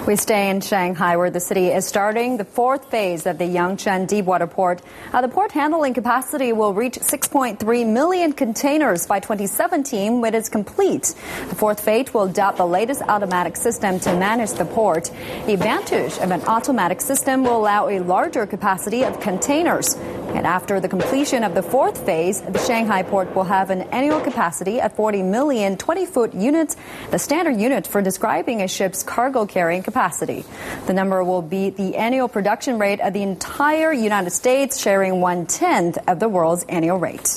We stay in Shanghai, where the city is starting the fourth phase of the Yangshan Deepwater Port. The port handling capacity will reach 6.3 million containers by 2017 when it's complete. The fourth phase will adopt the latest automatic system to manage the port. The advantage of an automatic system will allow a larger capacity of containers. And after the completion of the fourth phase, the Shanghai port will have an annual capacity of 40 million 20-foot units, the standard unit for describing a ship's cargo carrying capacity. The number will be the annual production rate of the entire United States, sharing 1/10 of the world's annual rate.